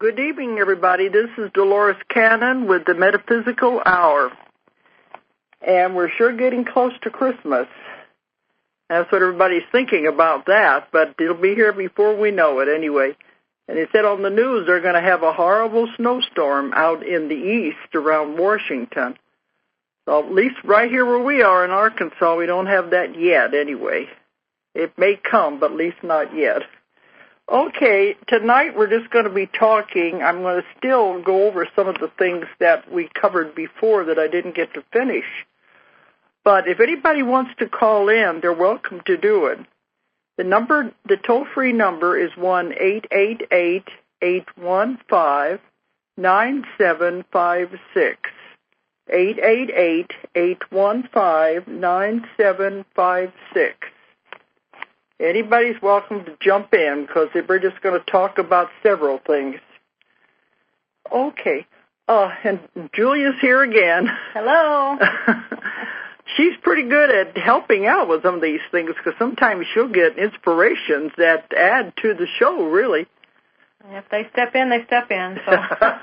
Good evening, everybody. This is Dolores Cannon with the Metaphysical Hour. And we're sure getting close to Christmas. That's what everybody's thinking about that, but it'll be here before we know it anyway. And they said on the news they're going to have a horrible snowstorm out in the east around Washington. So at least right here where we are in Arkansas, we don't have that yet anyway. It may come, but at least not yet. Okay, tonight we're just going to be talking. I'm going to still go over some of the things that we covered before that I didn't get to finish. But if anybody wants to call in, they're welcome to do it. The toll-free number is 1-888-815-9756. 888-815-9756. Anybody's welcome to jump in because we're just going to talk about several things. Okay. And Julia's here again. Hello. She's pretty good at helping out with some of these things because sometimes she'll get inspirations that add to the show, really. If they step in, they step in. So.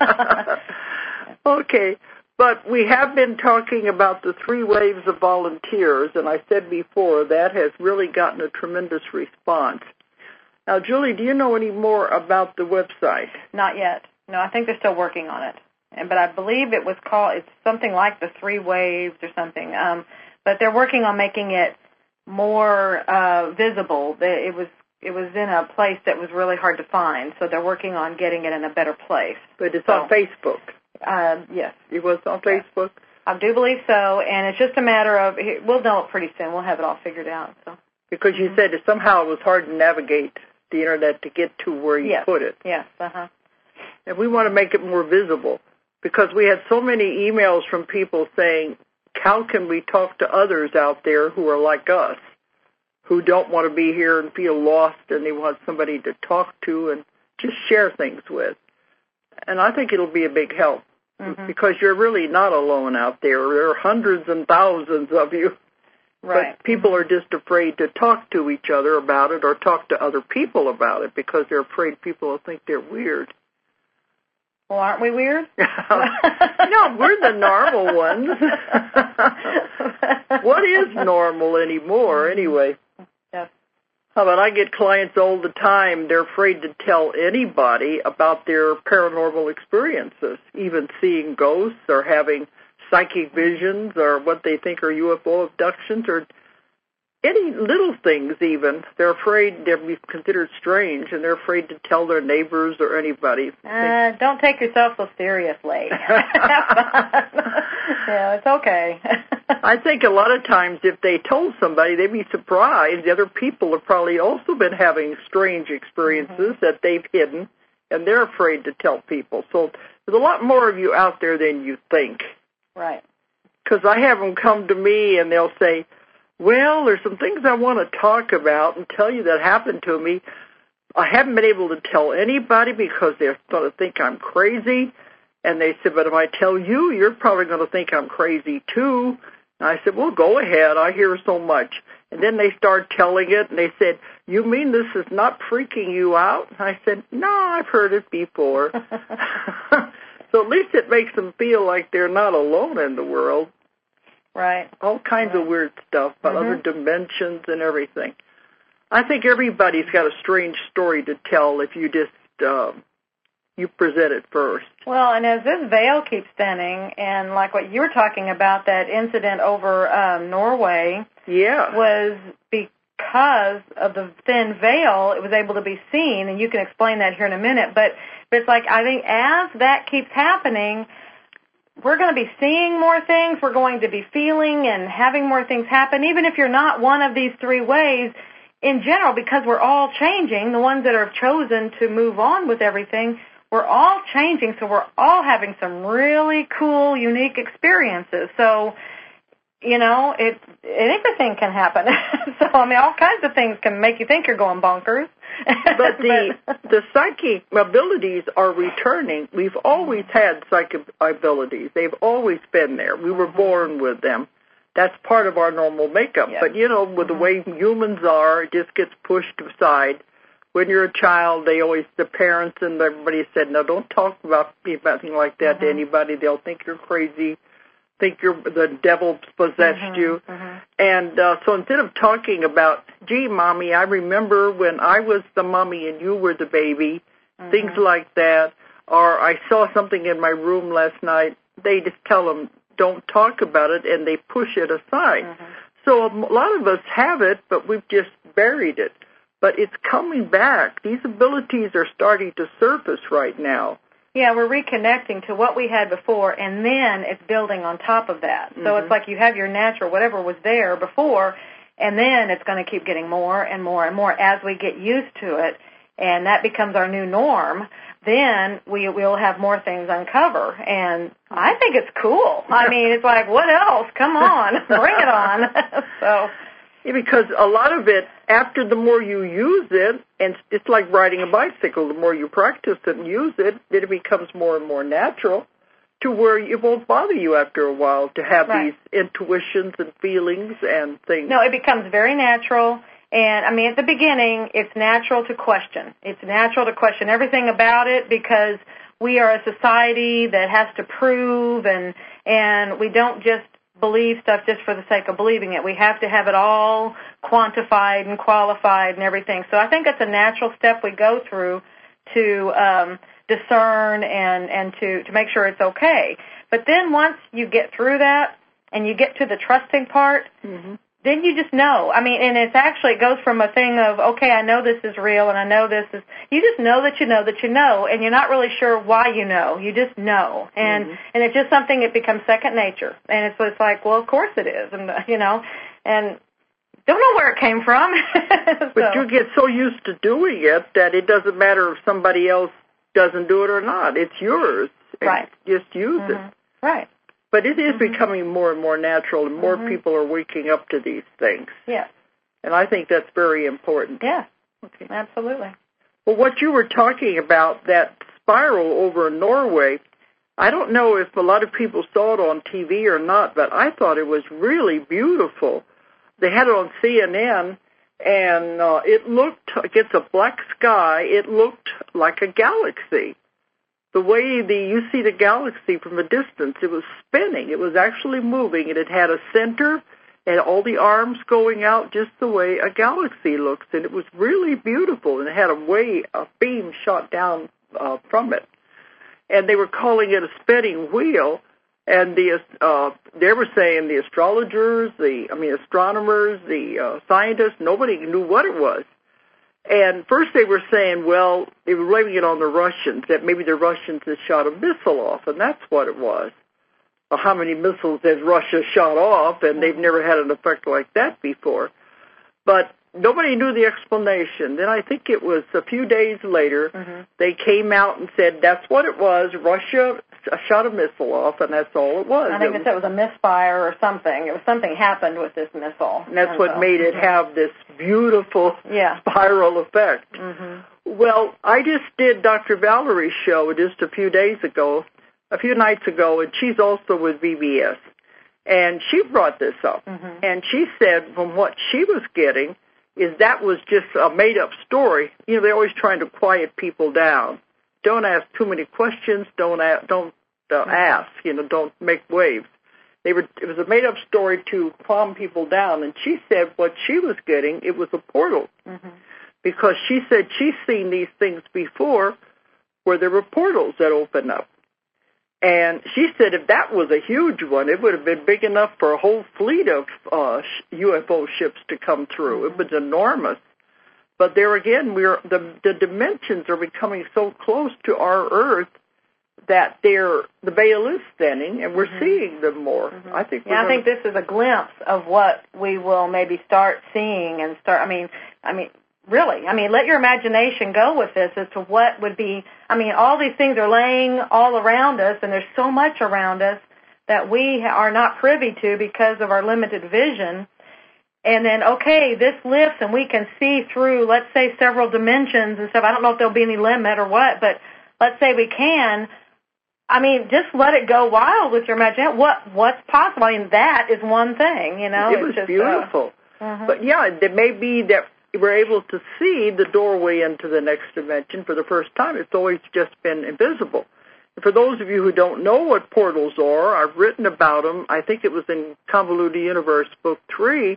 Okay. But we have been talking about the 3 waves of volunteers, and I said before that has really gotten a tremendous response. Now, Julie, do you know any more about the website? Not yet. No, I think they're still working on it. But I believe it's something like the 3 waves or something. But they're working on making it more visible. It was in a place that was really hard to find, so they're working on getting it in a better place. But it's on Facebook. Yes. It was on Facebook? I do believe so, and it's just a matter of, we'll know it pretty soon. We'll have it all figured out. So. Because you said that somehow it was hard to navigate the Internet to get to where you put it. Yes, uh-huh. And we want to make it more visible because we had so many emails from people saying, how can we talk to others out there who are like us, who don't want to be here and feel lost and they want somebody to talk to and just share things with. And I think it'll be a big help. Mm-hmm. Because you're really not alone out there. There are hundreds and thousands of you. Right. But people are just afraid to talk to each other about it or talk to other people about it because they're afraid people will think they're weird. Well, aren't we weird? No, we're the normal ones. What is normal anymore, anyway? Yes. How about I get clients all the time, they're afraid to tell anybody about their paranormal experiences, even seeing ghosts or having psychic visions or what they think are UFO abductions or any little things even. They're afraid they'll be considered strange, and they're afraid to tell their neighbors or anybody. Don't take yourself so seriously. Yeah, it's okay. I think a lot of times if they told somebody, they'd be surprised. The other people have probably also been having strange experiences that they've hidden, and they're afraid to tell people. So there's a lot more of you out there than you think. Right. Because I have them come to me, and they'll say, well, there's some things I want to talk about and tell you that happened to me. I haven't been able to tell anybody because they're going to think I'm crazy. And they said, but if I tell you, you're probably going to think I'm crazy too. And I said, well, go ahead. I hear so much. And then they start telling it, and they said, you mean this is not freaking you out? And I said, no, I've heard it before. So at least it makes them feel like they're not alone in the world. Right. All kinds of weird stuff about other dimensions and everything. I think everybody's got a strange story to tell if you just you present it first. Well, and as this veil keeps thinning, and like what you were talking about, that incident over Norway was because of the thin veil, it was able to be seen, and you can explain that here in a minute. But it's like, I think as that keeps happening, we're going to be seeing more things. We're going to be feeling and having more things happen, even if you're not one of these 3 ways in general, because we're all changing. The ones that are chosen to move on with everything, we're all changing, so we're all having some really cool, unique experiences. So, you know, anything can happen. So, I mean, all kinds of things can make you think you're going bonkers. But the psychic abilities are returning. We've always had psychic abilities. They've always been there. We were born with them. That's part of our normal makeup. Yep. But, you know, with the way humans are, it just gets pushed aside when you're a child, the parents and everybody said, no, don't talk about anything like that to anybody. They'll think you're crazy, think the devil possessed you. And so instead of talking about, gee, Mommy, I remember when I was the mommy and you were the baby, things like that, or I saw something in my room last night, they just tell them, don't talk about it, and they push it aside. So a lot of us have it, but we've just buried it. But it's coming back. These abilities are starting to surface right now. Yeah, we're reconnecting to what we had before, and then it's building on top of that. So it's like you have your natural, whatever was there before, and then it's going to keep getting more and more and more as we get used to it, and that becomes our new norm. Then we'll have more things uncover, and I think it's cool. I mean, it's like, what else? Come on, bring it on. So. Yeah, because a lot of it, after the more you use it, and it's like riding a bicycle, the more you practice it and use it, it becomes more and more natural to where it won't bother you after a while to have these intuitions and feelings and things. No, it becomes very natural. And, I mean, at the beginning, it's natural to question. It's natural to question everything about it because we are a society that has to prove, and we don't just believe stuff just for the sake of believing it. We have to have it all quantified and qualified and everything. So I think it's a natural step we go through to discern and to make sure it's okay. But then once you get through that and you get to the trusting part, then you just know. I mean, and it's actually, it goes from a thing of, okay, I know this is real and I know this is, you just know that you know that you know, and you're not really sure why you know. You just know. And it's just something, it becomes second nature. And it's like, well, of course it is. And, you know, and don't know where it came from. But you get so used to doing it that it doesn't matter if somebody else doesn't do it or not. It's yours. Right. Just use it. Right. But it is becoming more and more natural, and more people are waking up to these things. Yeah. And I think that's very important. Yeah, okay. Absolutely. Well, what you were talking about, that spiral over in Norway, I don't know if a lot of people saw it on TV or not, but I thought it was really beautiful. They had it on CNN, and it looked, against a black sky, it looked like a galaxy. The way you see the galaxy from a distance, it was spinning. It was actually moving, and it had a center and all the arms going out just the way a galaxy looks. And it was really beautiful, and it had a beam shot down from it. And they were calling it a spinning wheel. And they were saying the astrologers, astronomers, the scientists, nobody knew what it was. And first they were saying, well, they were blaming it on the Russians, that maybe the Russians had shot a missile off, and that's what it was. Well, how many missiles has Russia shot off, and they've never had an effect like that before. But nobody knew the explanation. Then I think it was a few days later, they came out and said that's what it was. Russia shot a missile off, and that's all it was. I think they said it was a misfire or something. It was something happened with this missile. And that's what made it have this beautiful spiral effect. Well, I just did Dr. Valerie's show just a few nights ago, and she's also with VBS. And she brought this up. And she said from what she was getting is that was just a made-up story. You know, they're always trying to quiet people down. Don't ask too many questions. Don't ask. You know, don't make waves. It was a made-up story to calm people down. And she said what she was getting, it was a portal, because she said she's seen these things before, where there were portals that open up. And she said if that was a huge one, it would have been big enough for a whole fleet of UFO ships to come through. It was enormous. But there again, the dimensions are becoming so close to our Earth that the veil is thinning, and we're seeing them more. I think this is a glimpse of what we will maybe start seeing and start. Really, let your imagination go with this as to what would be. All these things are laying all around us, and there's so much around us that we are not privy to because of our limited vision. And then, okay, this lifts, and we can see through, let's say, several dimensions and stuff. I don't know if there'll be any limit or what, but let's say we can. Just let it go wild with your imagination. What's possible? That is one thing, you know. It was just beautiful. But, yeah, there may be that we're able to see the doorway into the next dimension for the first time. It's always just been invisible. And for those of you who don't know what portals are, I've written about them. I think it was in Convoluted Universe, Book 3,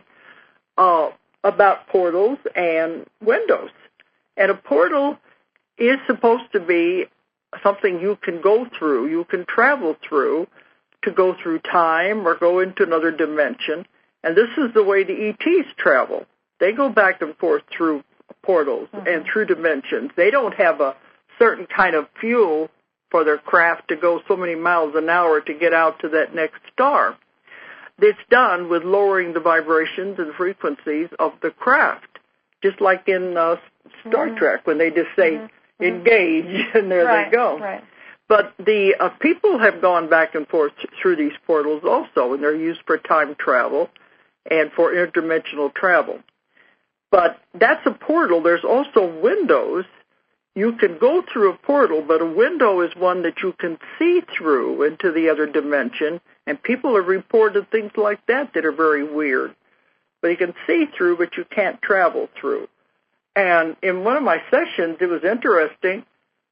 about portals and windows. And a portal is supposed to be something you can go through, you can travel through, to go through time or go into another dimension. And this is the way the ETs travel. They go back and forth through portals and through dimensions. They don't have a certain kind of fuel for their craft to go so many miles an hour to get out to that next star. It's done with lowering the vibrations and frequencies of the craft, just like in Star Trek when they just say, engage, and there they go. Right. But the people have gone back and forth through these portals also, and they're used for time travel and for interdimensional travel. But that's a portal. There's also windows. You can go through a portal, but a window is one that you can see through into the other dimension, and people have reported things like that are very weird. But you can see through, but you can't travel through. And in one of my sessions, it was interesting.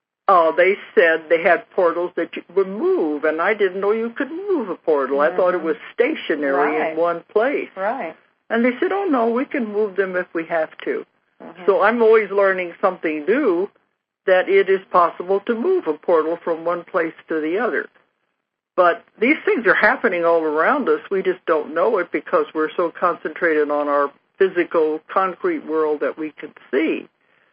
They said they had portals that would move, and I didn't know you could move a portal. I thought it was stationary in one place. Right. And they said, oh, no, we can move them if we have to. So I'm always learning something new, that it is possible to move a portal from one place to the other. But these things are happening all around us. We just don't know it because we're so concentrated on our physical, concrete world that we can see.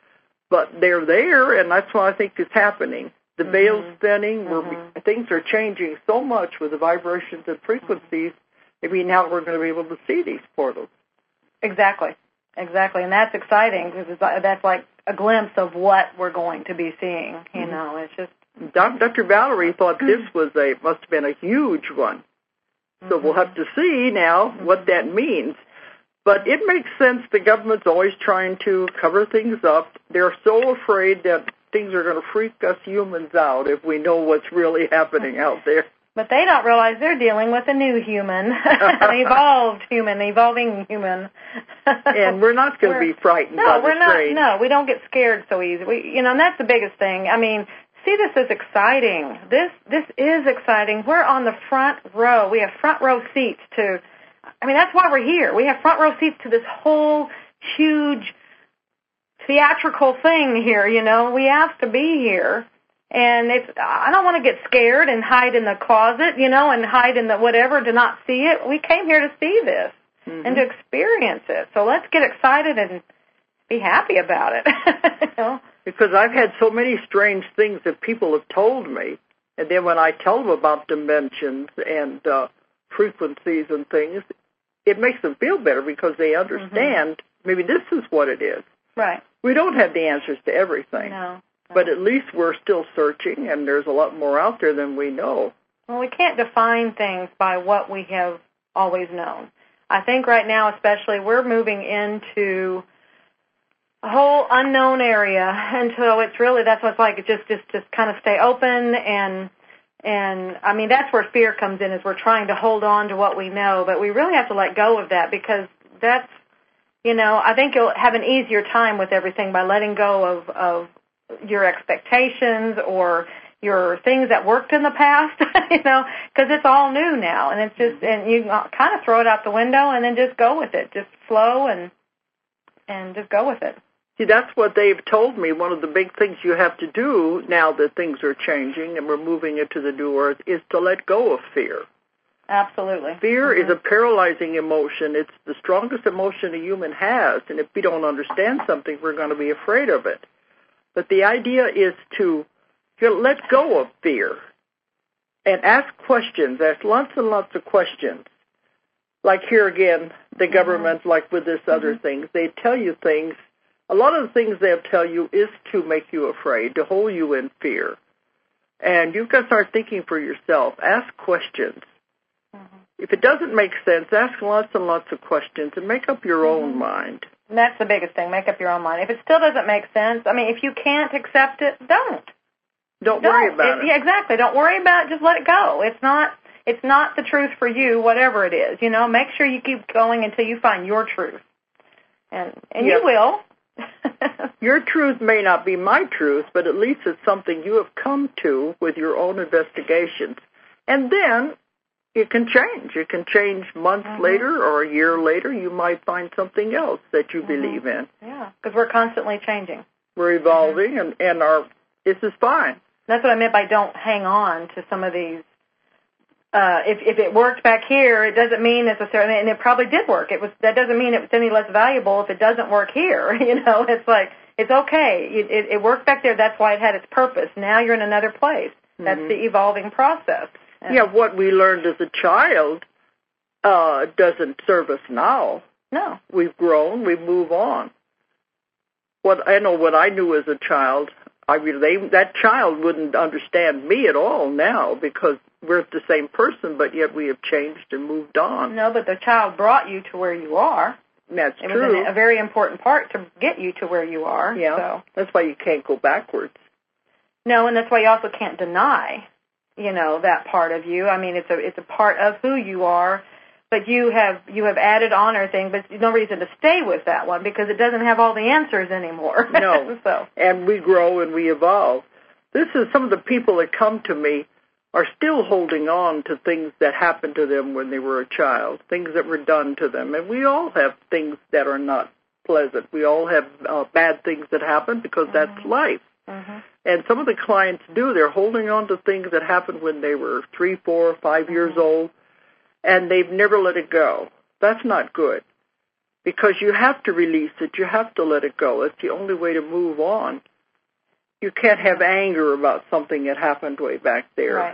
But they're there, and that's what I think is happening. The veil's thinning. Things are changing so much with the vibrations and frequencies. Maybe now we're going to be able to see these portals. Exactly. And that's exciting because that's like a glimpse of what we're going to be seeing. You know, it's just. Dr. Valerie thought this must have been a huge one. So we'll have to see now what that means. But it makes sense. The government's always trying to cover things up. They're so afraid that things are going to freak us humans out if we know what's really happening out there. But they don't realize they're dealing with a new human, an evolving human. And we're not going to be frightened by the strange. No, we don't get scared so easy. And that's the biggest thing. I mean, see this as exciting. This is exciting. We're on the front row. We have front row seats to. I mean, that's why we're here. We have front row seats to this whole huge theatrical thing here, you know. We have to be here. And I don't want to get scared and hide in the closet, you know, and hide in the whatever to not see it. We came here to see this and to experience it. So let's get excited and be happy about it. You know? Because I've had so many strange things that people have told me. And then when I tell them about dimensions and frequencies and things, it makes them feel better because they understand maybe this is what it is. Right. We don't have the answers to everything. No. But at least we're still searching, and there's a lot more out there than we know. Well, we can't define things by what we have always known. I think right now especially we're moving into a whole unknown area, and so it's really, that's what it's like, just kind of stay open, and I mean, that's where fear comes in, is we're trying to hold on to what we know, but we really have to let go of that, because that's, you know, I think you'll have an easier time with everything by letting go of your expectations or your things that worked in the past, you know, because it's all new now, and it's just, and you kind of throw it out the window and then just go with it, just flow and just go with it. See, that's what they've told me. One of the big things you have to do now that things are changing and we're moving into the new earth is to let go of fear. Absolutely. Fear is a paralyzing emotion. It's the strongest emotion a human has, and if we don't understand something, we're going to be afraid of it. But the idea is to let go of fear and ask questions, ask lots and lots of questions. Like here again, the government, like with this other things, they tell you things. A lot of the things they'll tell you is to make you afraid, to hold you in fear. And you've got to start thinking for yourself. Ask questions. If it doesn't make sense, ask lots and lots of questions and make up your own mind. And that's the biggest thing, make up your own mind. If it still doesn't make sense, I mean, if you can't accept it, don't worry about it. Yeah, exactly. Don't worry about it. Just let it go. It's not the truth for you, whatever it is. You know, make sure you keep going until you find your truth. And you will. Your truth may not be my truth, but at least it's something you have come to with your own investigations. And then it can change. It can change months later or a year later. You might find something else that you believe in. Yeah, because we're constantly changing. We're evolving, and this is fine. That's what I meant by don't hang on to some of these. If it worked back here, it doesn't mean necessarily, and it probably did work. That doesn't mean it's any less valuable if it doesn't work here. It's like, it's okay. It worked back there. That's why it had its purpose. Now you're in another place. That's the evolving process. What we learned as a child doesn't serve us now. No. We've grown. We move on. What I knew as a child, that child wouldn't understand me at all now because we're the same person, but yet we have changed and moved on. No, but the child brought you to where you are. That's true. It was a very important part to get you to where you are. Yeah, so. That's why you can't go backwards. No, and that's why you also can't deny, that part of you. I mean, it's a part of who you are, but you have added on or thing, but there's no reason to stay with that one because it doesn't have all the answers anymore. No, so. And we grow and we evolve. This is some of the people that come to me are still holding on to things that happened to them when they were a child, things that were done to them. And we all have things that are not pleasant. We all have bad things that happen because that's life. And some of the clients they're holding on to things that happened when they were 3, 4, 5 years old, and they've never let it go. That's not good because you have to release it. You have to let it go. It's the only way to move on. You can't have anger about something that happened way back there. Right.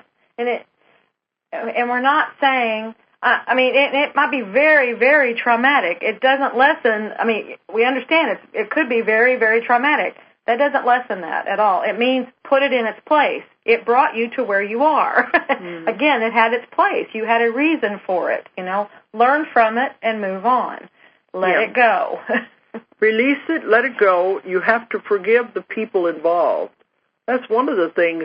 And we're not saying, it might be very, very traumatic. It doesn't lessen, we understand it could be very, very traumatic. That doesn't lessen that at all. It means put it in its place. It brought you to where you are. Again, it had its place. You had a reason for it, Learn from it and move on. Let it go. Release it, let it go. You have to forgive the people involved. That's one of the things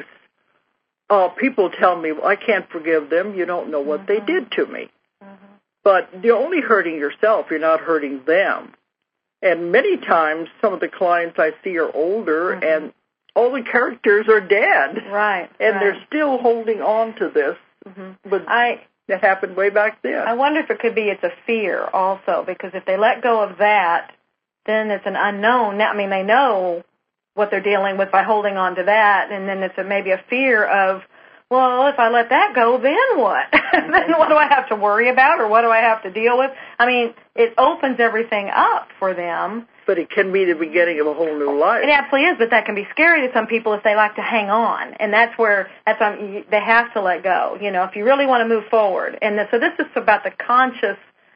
people tell me, I can't forgive them. You don't know what they did to me. But you're only hurting yourself. You're not hurting them. And many times, some of the clients I see are older, and all the characters are dead. Right. And they're still holding on to this. But that happened way back then. I wonder if it could be it's a fear also, because if they let go of that, then it's an unknown. They know what they're dealing with by holding on to that, and then it's maybe a fear of, well, if I let that go, then what? Then what do I have to worry about, or what do I have to deal with? It opens everything up for them. But it can be the beginning of a whole new life. It absolutely is, but that can be scary to some people if they like to hang on, and that's why they have to let go. If you really want to move forward, and so this is about the conscious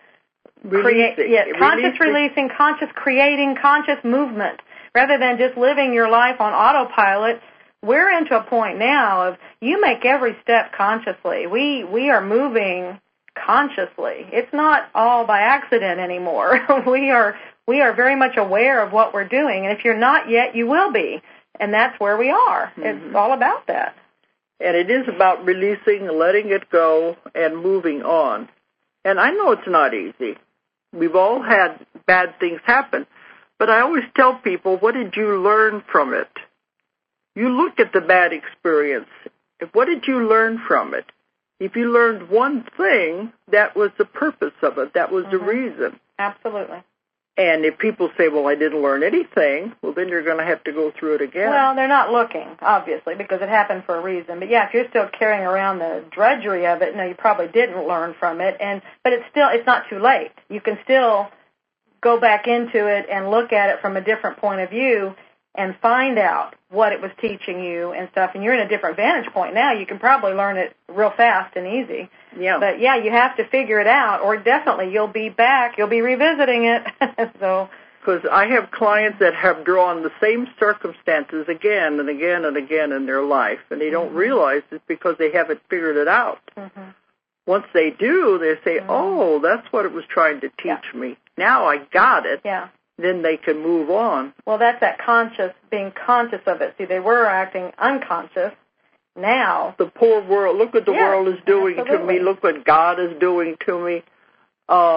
conscious releasing, conscious creating, conscious movement, rather than just living your life on autopilot. We're into a point now of you make every step consciously. We are moving consciously. It's not all by accident anymore. We are very much aware of what we're doing, and if you're not yet, you will be, and that's where we are. It's all about that. And it is about releasing, letting it go, and moving on. And I know it's not easy. We've all had bad things happen, but I always tell people, what did you learn from it? You look at the bad experience. What did you learn from it? If you learned one thing, that was the purpose of it. That was the reason. Absolutely. And if people say, well, I didn't learn anything, well, then you're going to have to go through it again. Well, they're not looking, obviously, because it happened for a reason. But, if you're still carrying around the drudgery of it, no, you probably didn't learn from it. But it's not too late. You can still go back into it and look at it from a different point of view and find out what it was teaching you and stuff. And you're in a different vantage point now. You can probably learn it real fast and easy. Yeah. But, you have to figure it out, or definitely you'll be back. You'll be revisiting it. So. Because I have clients that have drawn the same circumstances again and again and again in their life, and they don't realize it's because they haven't figured it out. Once they do, they say, oh, that's what it was trying to teach me. Now I got it. Yeah. Then they can move on. Well, that's that being conscious of it. See, they were acting unconscious. Now. The poor world, look what the world is doing to me. Look what God is doing to me.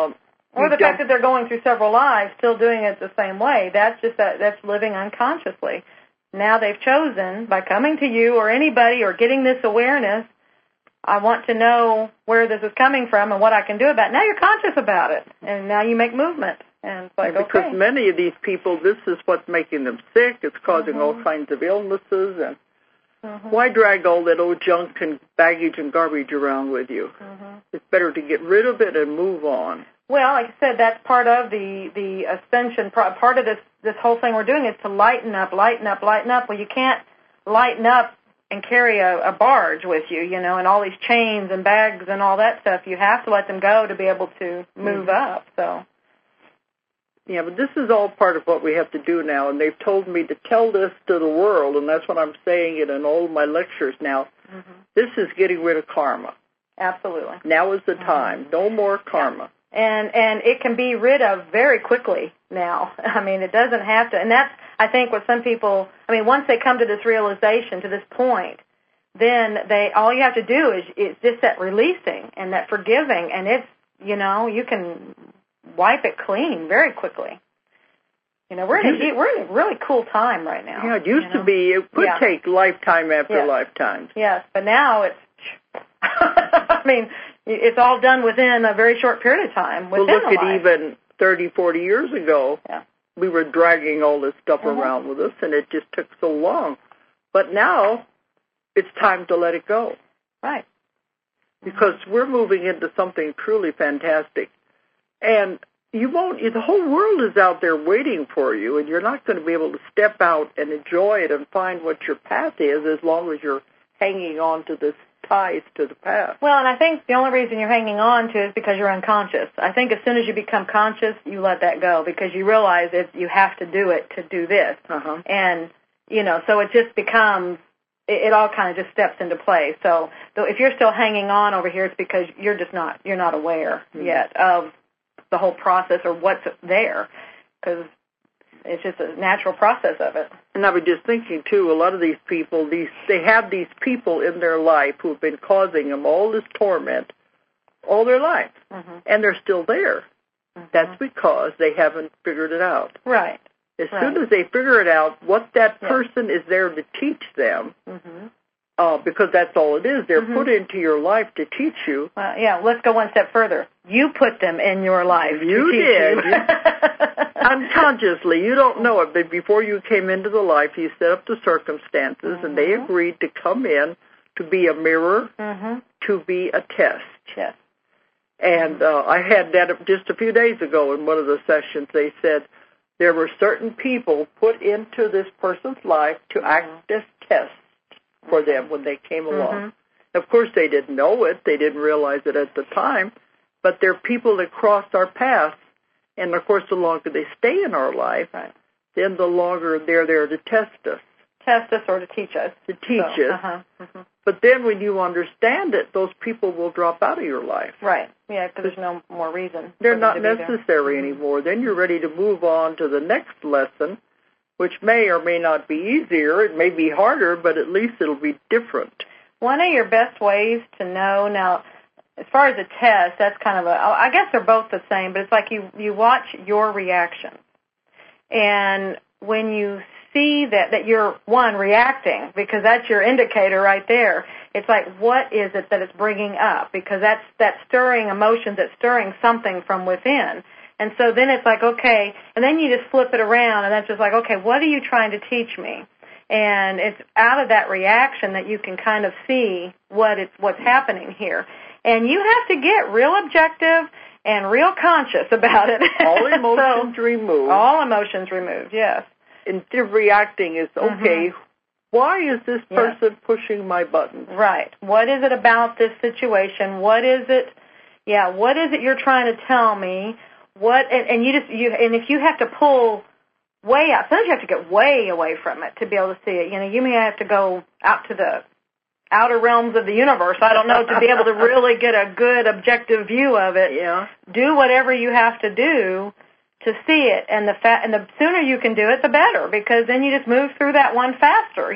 Or the fact that they're going through several lives, still doing it the same way. That's living unconsciously. Now they've chosen, by coming to you or anybody or getting this awareness, I want to know where this is coming from and what I can do about it. Now you're conscious about it, and now you make movement. And it's like, because many of these people, this is what's making them sick. It's causing all kinds of illnesses. And why drag all that old junk and baggage and garbage around with you? It's better to get rid of it and move on. Well, like I said, that's part of the ascension. Part of this whole thing we're doing is to lighten up. Well, you can't lighten up and carry a barge with you, and all these chains and bags and all that stuff. You have to let them go to be able to move up. So. Yeah, but this is all part of what we have to do now, and they've told me to tell this to the world, and that's what I'm saying in all of my lectures now. This is getting rid of karma. Absolutely. Now is the time. No more karma. And it can be rid of very quickly now. I mean, it doesn't have to. And that's, I think, what some people, once they come to this realization, to this point, then all you have to do is just that releasing and that forgiving, and it's, you can wipe it clean very quickly. We're in a really cool time right now. Yeah, it used to be. It could take lifetime after lifetime. Yes, but now it's, it's all done within a very short period of time. Well, look at even 30, 40 years ago. Yeah. We were dragging all this stuff around with us, and it just took so long. But now it's time to let it go. Right. Because we're moving into something truly fantastic. And you won't, the whole world is out there waiting for you, and you're not going to be able to step out and enjoy it and find what your path is as long as you're hanging on to this ties to the past. Well, and I think the only reason you're hanging on to it is because you're unconscious. I think as soon as you become conscious, you let that go because you realize you have to do it to do this. And, so it just becomes, it all kind of just steps into place. So if you're still hanging on over here, it's because you're not aware yet of the whole process or what's there, because it's just a natural process of it. And I was just thinking, too, a lot of these people, they have these people in their life who have been causing them all this torment all their life, and they're still there. That's because they haven't figured it out. Right. As soon as they figure it out, what that person is there to teach them, because that's all it is. They're put into your life to teach you. Well, let's go one step further. You put them in your life You did. Unconsciously. You don't know it, but before you came into the life, you set up the circumstances, and they agreed to come in to be a mirror, to be a test. Yes. And I had that just a few days ago in one of the sessions. They said there were certain people put into this person's life to act as tests for them when they came along. Of course, they didn't know it. They didn't realize it at the time. But they're people that crossed our paths. And, of course, the longer they stay in our life, then the longer they're there to test us. Test us or to teach us. To teach us. But then when you understand it, those people will drop out of your life. Right. Yeah, because there's no more reason. They're not necessary anymore. Then you're ready to move on to the next lesson, which may or may not be easier. It may be harder, but at least it'll be different. One of your best ways to know, now, as far as a test, that's kind of I guess they're both the same, but it's like you watch your reactions. And when you see that you're, reacting, because that's your indicator right there, it's like, what is it that it's bringing up? Because that's stirring emotions, that's stirring something from within. And so then it's like, okay, and then you just flip it around, and that's just like, okay, what are you trying to teach me? And it's out of that reaction that you can kind of see what's happening here. And you have to get real objective and real conscious about it. All emotions removed. All emotions removed, yes. Instead of reacting is, okay, why is this person pushing my buttons? Right. What is it about this situation? What is it you're trying to tell me? And if you have to pull way out, sometimes you have to get way away from it to be able to see it. You may have to go out to the outer realms of the universe, I don't know, to be able to really get a good objective view of it. Yeah. Do whatever you have to do to see it, and the sooner you can do it, the better, because then you just move through that one faster.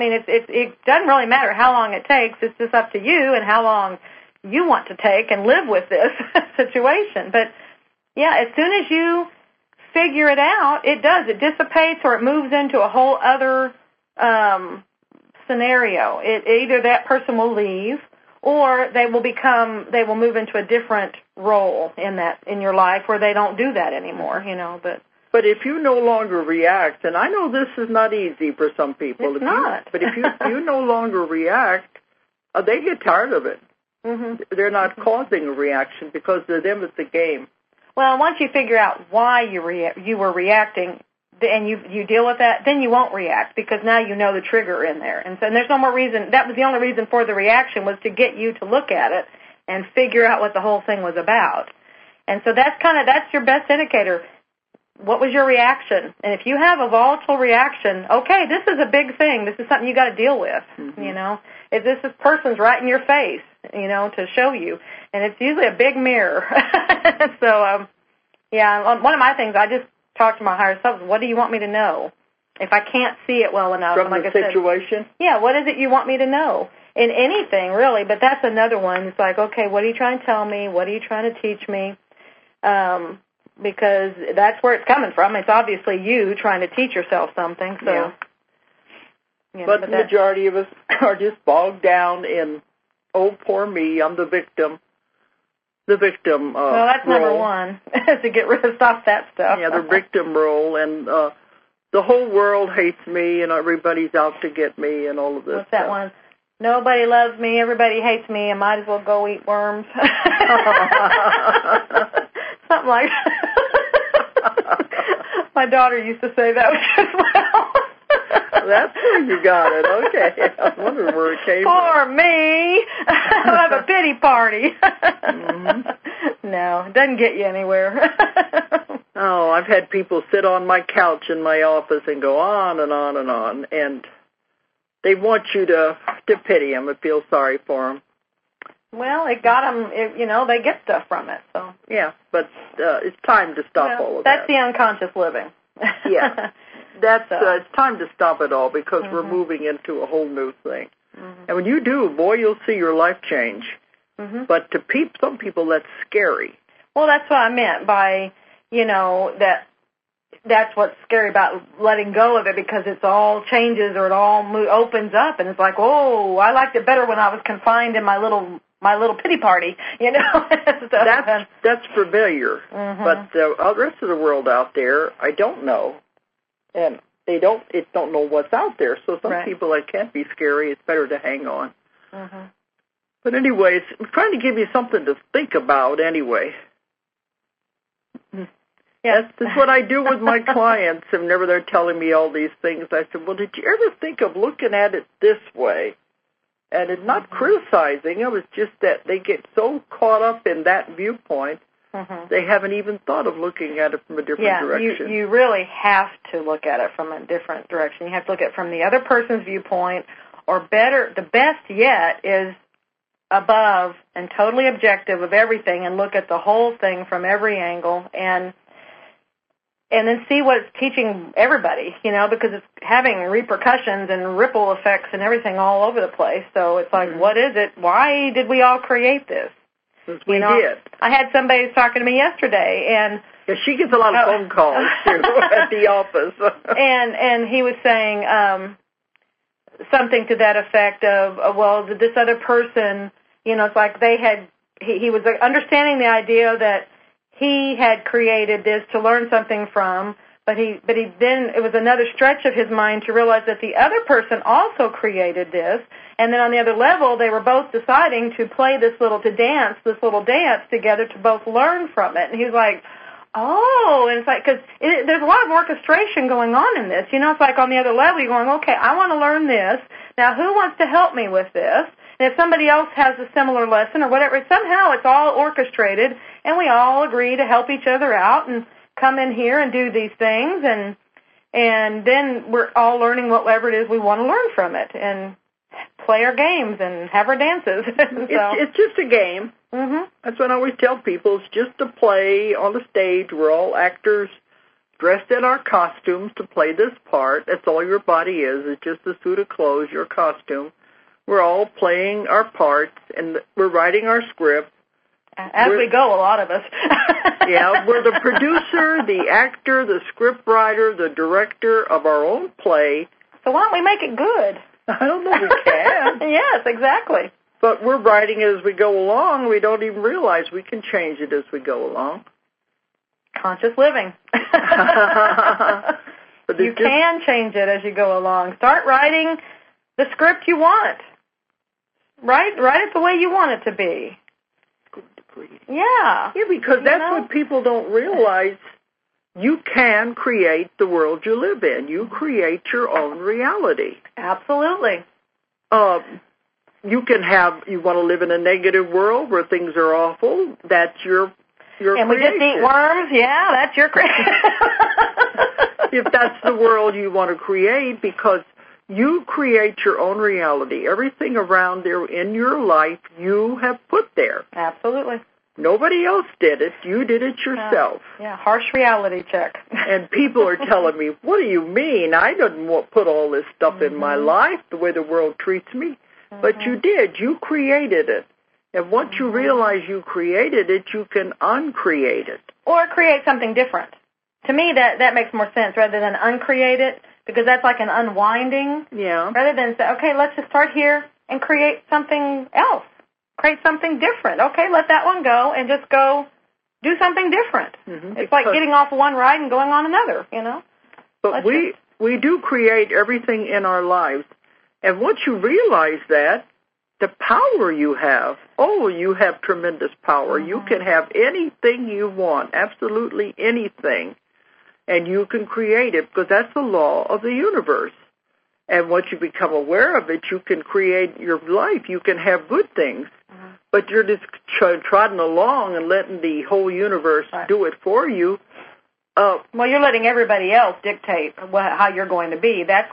It doesn't really matter how long it takes. It's just up to you and how long you want to take and live with this situation. But Yeah, as soon as you figure it out, it does. It dissipates or it moves into a whole other scenario. Either that person will leave or they will move into a different role in your life where they don't do that anymore, But if you no longer react, and I know this is not easy for some people. It's not. But if you no longer react, they get tired of it. Mm-hmm. They're not causing a reaction because to them it's a game. Well, once you figure out why you were reacting and you deal with that, then you won't react because now you know the trigger in there. And so there's no more reason. That was the only reason for the reaction was to get you to look at it and figure out what the whole thing was about. And so that's your best indicator. What was your reaction? And if you have a volatile reaction, okay, this is a big thing. This is something you got to deal with, If this person's right in your face, to show you. And it's usually a big mirror. So, one of my things, I just talk to my higher self, what do you want me to know? If I can't see it well enough. From the situation? What is it you want me to know? In anything, really, but that's another one. It's like, okay, what are you trying to tell me? What are you trying to teach me? Because that's where it's coming from. It's obviously you trying to teach yourself something. So, but the majority of us are just bogged down in, oh, poor me, I'm the victim. The victim well, that's role. Number one, to stop that stuff. Yeah, the victim role, and the whole world hates me, and everybody's out to get me, and all of this. What's that one? Nobody loves me, everybody hates me, I might as well go eat worms. Something like that. My daughter used to say that as well. That's where you got it. Okay. I was wondering where it came from. Poor me. I'll have a pity party. Mm-hmm. No, it doesn't get you anywhere. Oh, I've had people sit on my couch in my office and go on and on and on, and they want you to pity them and feel sorry for them. Well, it got them, they get stuff from it. So yeah, but it's time to stop all of that. That's the unconscious living. Yeah. It's time to stop it all because we're moving into a whole new thing. Mm-hmm. And when you do, boy, you'll see your life change. Mm-hmm. But to some people, that's scary. Well, that's what I meant by, that's what's scary about letting go of it because it all changes or it all opens up. And it's like, oh, I liked it better when I was confined in my little pity party, That's familiar. Mm-hmm. But the rest of the world out there, I don't know. And they don't know what's out there. So some people, it can't be scary. It's better to hang on. Mm-hmm. But anyway, I'm trying to give you something to think about anyway. Yes. That's what I do with my clients. And whenever they're telling me all these things, I said, well, did you ever think of looking at it this way? And it's not criticizing. It was just that they get so caught up in that viewpoint, they haven't even thought of looking at it from a different direction. You really have to look at it from a different direction. You have to look at it from the other person's viewpoint, or better, the best yet is above and totally objective of everything and look at the whole thing from every angle and then see what it's teaching everybody, because it's having repercussions and ripple effects and everything all over the place. So it's like, what is it? Why did we all create this? We did. I had somebody talking to me yesterday, and she gets a lot of phone calls too at the office. and he was saying something to that effect of, well, this other person, it's like he was understanding the idea that he had created this to learn something from, but he then it was another stretch of his mind to realize that the other person also created this, and then on the other level they were both deciding to play this little dance together to both learn from it. And he was like, oh, and it's like, because there's a lot of orchestration going on in this. It's like on the other level you're going, okay, I want to learn this. Now who wants to help me with this? And if somebody else has a similar lesson or whatever, somehow it's all orchestrated, and we all agree to help each other out and come in here and do these things, and then we're all learning whatever it is we want to learn from it, and play our games and have our dances. It's just a game. Mm-hmm. That's what I always tell people. It's just a play on the stage. We're all actors dressed in our costumes to play this part. That's all your body is. It's just a suit of clothes, your costume. We're all playing our parts, and we're writing our script, As we go, a lot of us. Yeah, we're the producer, the actor, the script writer, the director of our own play. So why don't we make it good? I don't know if we can. Yes, exactly. But we're writing it as we go along. We don't even realize we can change it as we go along. Conscious living. But you can change it as you go along. Start writing the script you want. Write it the way you want it to be. Yeah. Yeah, because that's what people don't realize. You can create the world you live in. You create your own reality. Absolutely. You want to live in a negative world where things are awful. That's your and creation. We just eat worms. Yeah, that's your creation. If that's the world you want to create, because you create your own reality. Everything around there in your life you have put there. Absolutely. Nobody else did it. You did it yourself. Yeah, harsh reality check. And people are telling me, what do you mean? I didn't put all this stuff in my life, the way the world treats me. But you did. You created it. And once you realize you created it, you can uncreate it. Or create something different. To me, that makes more sense rather than uncreate it, because that's like an unwinding. Yeah. Rather than say, okay, let's just start here and create something else. Create something different. Okay, let that one go and just go do something different. Mm-hmm. It's like getting off one ride and going on another, But we do create everything in our lives. And once you realize that, the power you have, you have tremendous power. Mm-hmm. You can have anything you want, absolutely anything, and you can create it because that's the law of the universe. And once you become aware of it, you can create your life. You can have good things, but you're just trotting along and letting the whole universe do it for you. Well, you're letting everybody else dictate how you're going to be. That's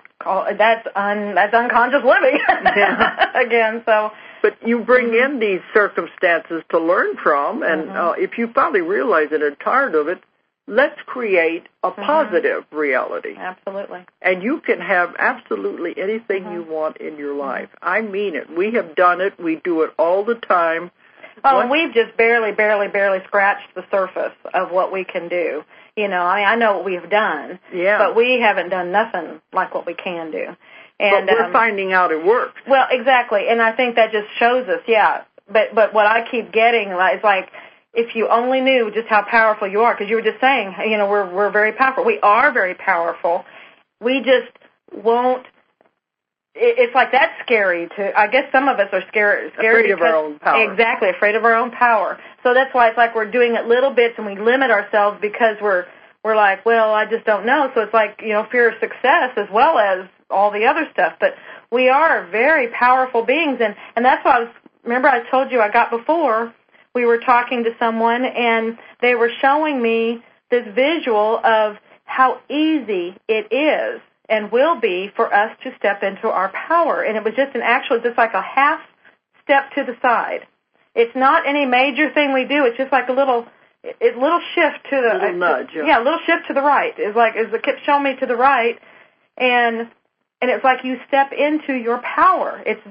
unconscious living again. So, but you bring in these circumstances to learn from, and if you finally realize it and are tired of it, let's create a positive reality. Absolutely. And you can have absolutely anything you want in your life. I mean it. We have done it. We do it all the time. And we've just barely scratched the surface of what we can do. I know what we've done, but we haven't done nothing like what we can do. And but we're finding out it works. Well, exactly, and I think that just shows us, But what I keep getting is like, if you only knew just how powerful you are, because you were just saying, we're very powerful. We are very powerful. We just won't. It's like that's scary I guess some of us are scared afraid of our own power. Exactly, afraid of our own power. So that's why it's like we're doing it little bits and we limit ourselves because we're like, well, I just don't know. So it's like, fear of success as well as all the other stuff. But we are very powerful beings, and that's why remember I told you I got before, we were talking to someone and they were showing me this visual of how easy it is and will be for us to step into our power. And it was just just like a half step to the side. It's not any major thing we do. It's just like a little shift to the... little nudge. A little shift to the right. It's like, it kept showing me to the right, and it's like you step into your power. It's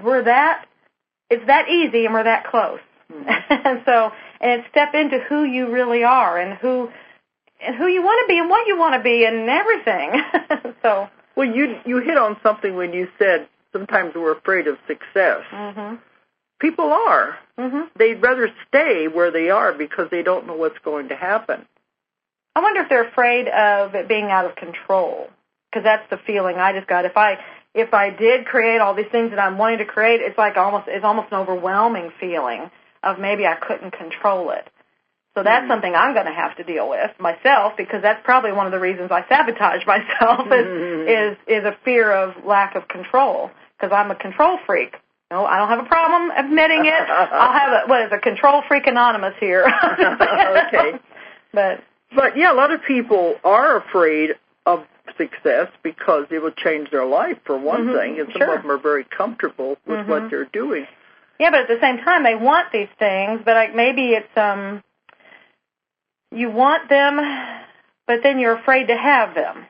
that easy and we're that close. Mm-hmm. and step into who you really are and who you want to be and what you want to be and everything. So... Well, you hit on something when you said sometimes we're afraid of success. Mm-hmm. People are. Mm-hmm. They'd rather stay where they are because they don't know what's going to happen. I wonder if they're afraid of it being out of control, because that's the feeling I just got. If I did create all these things that I'm wanting to create, it's almost an overwhelming feeling of maybe I couldn't control it. So that's something I'm going to have to deal with myself, because that's probably one of the reasons I sabotage myself is a fear of lack of control, because I'm a control freak. I don't have a problem admitting it. I'll have a control freak anonymous here. Okay. But yeah, a lot of people are afraid of success because it will change their life for one thing, and some of them are very comfortable with what they're doing. Yeah, but at the same time, they want these things, but maybe it's you want them, but then you're afraid to have them.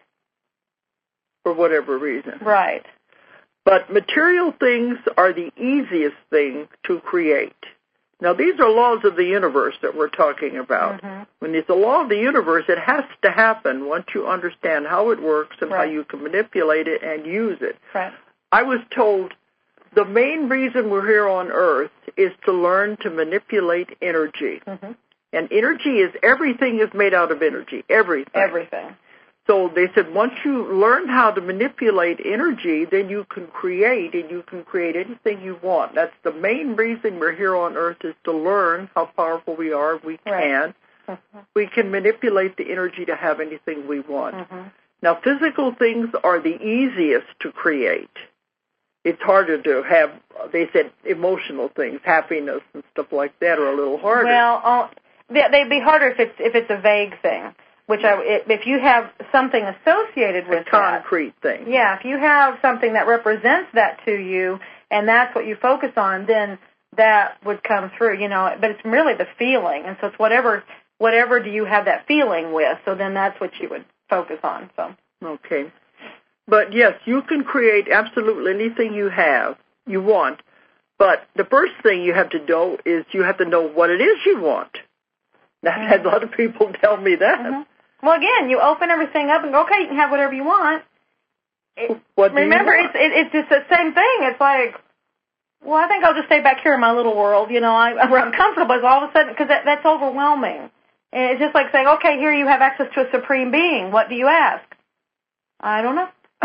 For whatever reason. Right. But material things are the easiest thing to create. Now, these are laws of the universe that we're talking about. Mm-hmm. When it's a law of the universe, it has to happen once you understand how it works and how you can manipulate it and use it. Right. I was told the main reason we're here on Earth is to learn to manipulate energy. Mm-hmm. And energy is, everything is made out of energy, everything. Everything. So they said once you learn how to manipulate energy, then you can create, and you can create anything you want. That's the main reason we're here on Earth, is to learn how powerful we are. We can. Mm-hmm. We can manipulate the energy to have anything we want. Mm-hmm. Now, physical things are the easiest to create. It's harder to have, they said, emotional things, happiness and stuff like that are a little harder. Well, they'd be harder if it's a vague thing. If you have something associated with a concrete thing. Yeah, if you have something that represents that to you, and that's what you focus on, then that would come through, But it's really the feeling, and so it's whatever do you have that feeling with, so then that's what you would focus on. So. Okay. But, yes, you can create absolutely anything you want, but the first thing you have to do is you have to know what it is you want. I've had a lot of people tell me that. Mm-hmm. Well, again, you open everything up and go, okay, you can have whatever you want. Remember, it's just the same thing. It's like, well, I think I'll just stay back here in my little world. Where I'm comfortable is all of a sudden, because that's overwhelming. And it's just like saying, okay, here you have access to a supreme being. What do you ask? I don't know.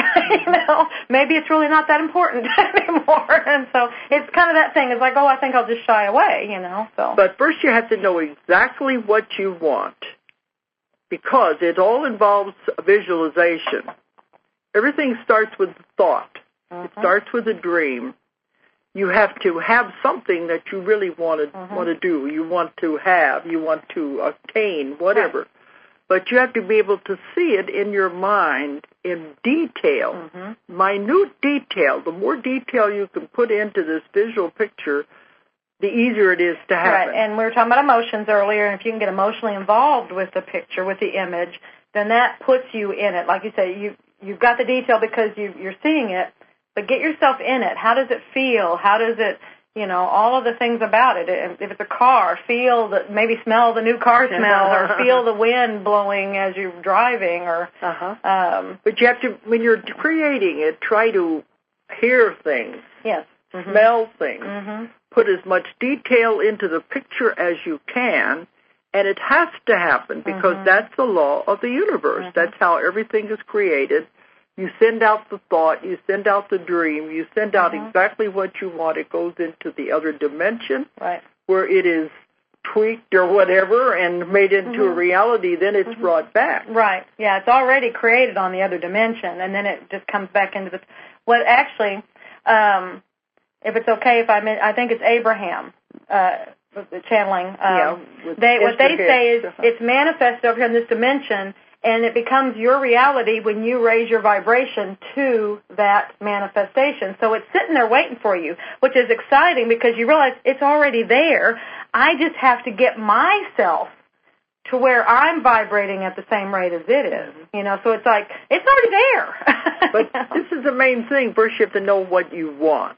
Maybe it's really not that important anymore. And so it's kind of that thing. It's like, oh, I think I'll just shy away, So. But first you have to know exactly what you want, because it all involves visualization. Everything starts with thought. It starts with a dream. You have to have something that you really want to do. You want to have. You want to obtain, whatever. Right. But you have to be able to see it in your mind in detail, minute detail. The more detail you can put into this visual picture, the easier it is to happen. Right, and we were talking about emotions earlier, and if you can get emotionally involved with the picture, with the image, then that puts you in it. Like you say, you've got the detail because you're seeing it, but get yourself in it. How does it feel? How does it, all of the things about it. If it's a car, maybe smell the new car smell, or feel the wind blowing as you're driving, or. But you have to, when you're creating it, try to hear things. Yes. Smell things. Put as much detail into the picture as you can, and it has to happen because that's the law of the universe. That's how everything is created. You send out the thought, you send out the dream, you send out exactly what you want. It goes into the other dimension where it is tweaked or whatever and made into a reality. Then it's brought back. Right. Yeah, it's already created on the other dimension, and then it just comes back into the... Well, actually, if it's okay if I think it's Abraham, the channeling. What they say is it's manifested over here in this dimension, and it becomes your reality when you raise your vibration to that manifestation. So it's sitting there waiting for you, which is exciting because you realize it's already there. I just have to get myself to where I'm vibrating at the same rate as it is. So it's like, it's already there. But this is the main thing. First you have to know what you want.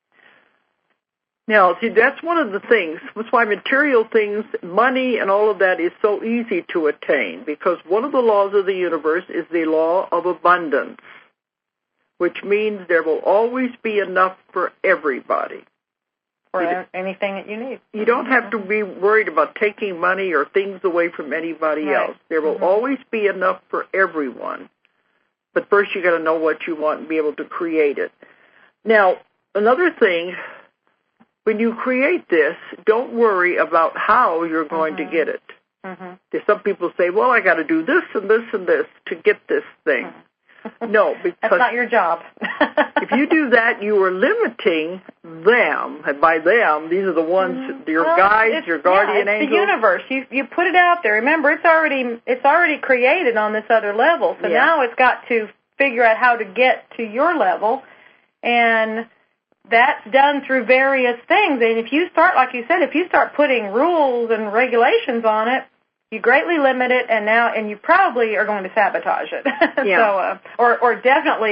Now, see, that's one of the things. That's why material things, money and all of that is so easy to attain, because one of the laws of the universe is the law of abundance, which means there will always be enough for everybody. For anything that you need. You don't have to be worried about taking money or things away from anybody else. There will always be enough for everyone. But first you got to know what you want and be able to create it. Now, another thing... When you create this, don't worry about how you're going to get it. Some people say, well, I got to do this and this and this to get this thing. No, because... That's not your job. If you do that, you are limiting them. And by them, these are the ones, your guides, your guardian angels. It's the universe. You put it out there. Remember, it's already created on this other level. So now it's got to figure out how to get to your level. And... that's done through various things, and if you start, like you said, if you start putting rules and regulations on it, you greatly limit it, and you probably are going to sabotage it. So, or definitely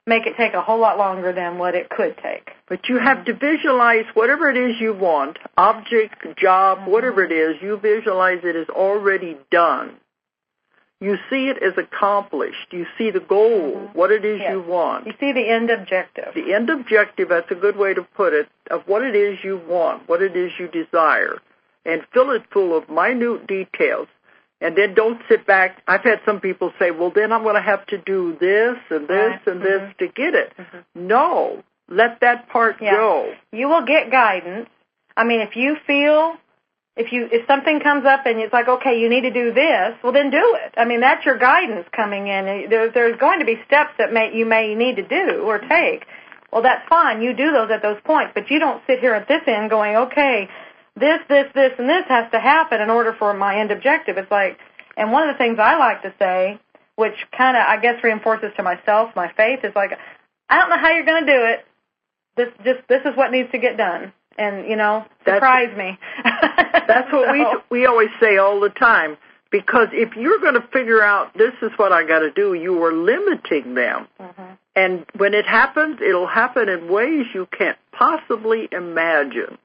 make it take a whole lot longer than what it could take. But you have to visualize whatever it is you want, object, job, whatever it is, you visualize it as already done. You see it as accomplished. You see the goal, what it is you want. You see the end objective. The end objective, that's a good way to put it, of what it is you want, what it is you desire, and fill it full of minute details. And then don't sit back. I've had some people say, well, then I'm going to have to do this and this and this to get it. No, let that part go. You will get guidance. I mean, if you feel, if something comes up and it's like, okay, you need to do this, well, then do it. I mean, that's your guidance coming in. There's going to be steps that you may need to do or take. Well, that's fine. You do those at those points, but you don't sit here at this end going, okay, this, and this has to happen in order for my end objective. It's like, and one of the things I like to say, which kind of, I guess, reinforces to myself my faith, is like, I don't know how you're going to do it. This is what needs to get done. And, surprise me. That's what we always say all the time. Because if you're going to figure out this is what I got to do, you are limiting them. And when it happens, it'll happen in ways you can't possibly imagine.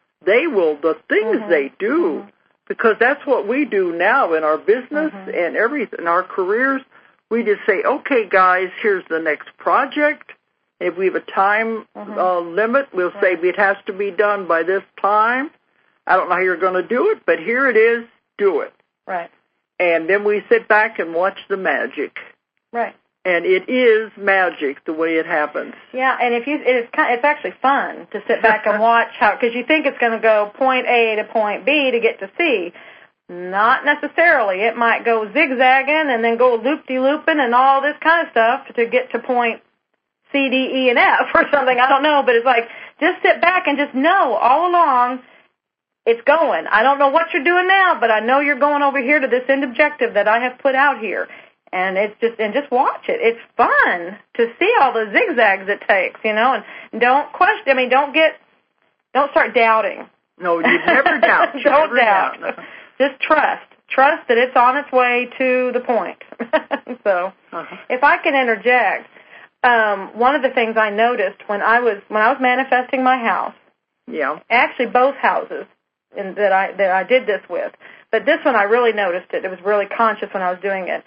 The things they do, because that's what we do now in our business and everything, in our careers. We just say, okay, guys, here's the next project. If we have a time limit, we'll say it has to be done by this time. I don't know how you're going to do it, but here it is. Do it. Right. And then we sit back and watch the magic. Right. And it is magic the way it happens. Yeah, and it's actually fun to sit back and watch how, because you think it's going to go point A to point B to get to C. Not necessarily. It might go zigzagging and then go loop-de-looping and all this kind of stuff to get to point C, D, E, and F or something. I don't know, but it's like, just sit back and just know all along it's going. I don't know what you're doing now, but I know you're going over here to this end objective that I have put out here. And just watch it. It's fun to see all the zigzags it takes, and don't question. I mean, don't start doubting. No, you never doubt. Don't doubt. Just trust. Trust that it's on its way to the point. So, if I can interject, one of the things I noticed when I was manifesting my house, actually both houses that I did this with, but this one I really noticed it. It was really conscious when I was doing it.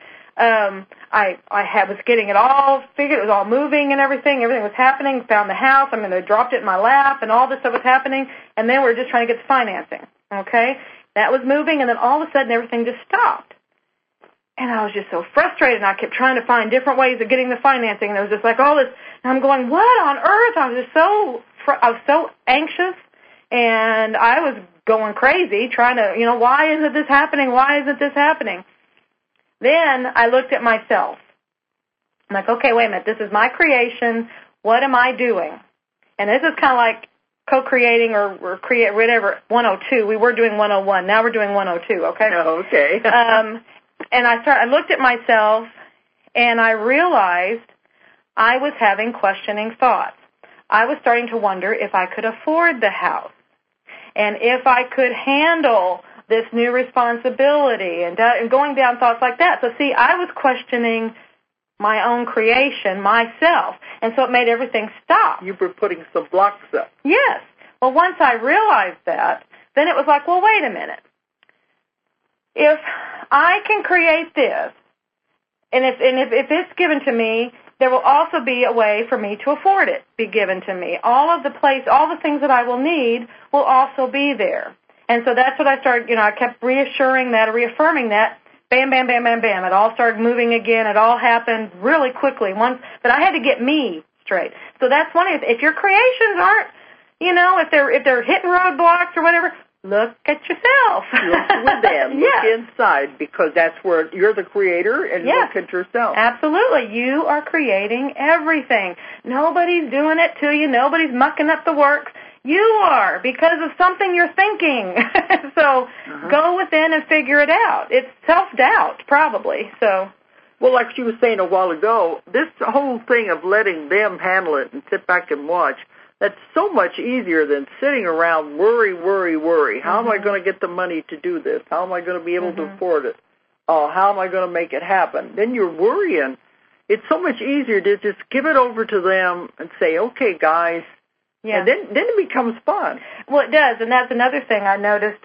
I was getting it all figured. It was all moving and everything. Everything was happening. Found the house. I mean, they dropped it in my lap, and all this stuff was happening. And then we were just trying to get the financing. Okay, that was moving, and then all of a sudden everything just stopped. And I was just so frustrated, and I kept trying to find different ways of getting the financing. And it was just like all this. And I'm going, what on earth? I was so anxious, and I was going crazy trying to, why isn't this happening? Why isn't this happening? Then I looked at myself. I'm like, okay, wait a minute. This is my creation. What am I doing? And this is kind of like co-creating or create whatever, 102. We were doing 101. Now we're doing 102, okay? Oh, okay. And I looked at myself, and I realized I was having questioning thoughts. I was starting to wonder if I could afford the house and if I could handle this new responsibility, and going down thoughts like that. So, see, I was questioning my own creation, myself, and so it made everything stop. You were putting some blocks up. Yes. Well, once I realized that, then it was like, well, wait a minute. If I can create this, and if it's given to me, there will also be a way for me to afford it, be given to me. All the things that I will need will also be there. And so that's what I started, I kept reaffirming that. Bam, bam, bam, bam, bam. It all started moving again. It all happened really quickly. But I had to get me straight. So that's one of it. If your creations aren't, if they're hitting roadblocks or whatever, look at yourself. Look within. Look inside, because that's where you're the creator, and look at yourself. Absolutely. You are creating everything. Nobody's doing it to you. Nobody's mucking up the works. You are, because of something you're thinking. So go within and figure it out. It's self-doubt, probably. So, well, like she was saying a while ago, this whole thing of letting them handle it and sit back and watch, that's so much easier than sitting around worry. How am I going to get the money to do this? How am I going to be able to afford it? How am I going to make it happen? Then you're worrying. it's so much easier to just give it over to them and say, okay, guys. Yeah. And then it becomes fun. Well, it does, and that's another thing I noticed.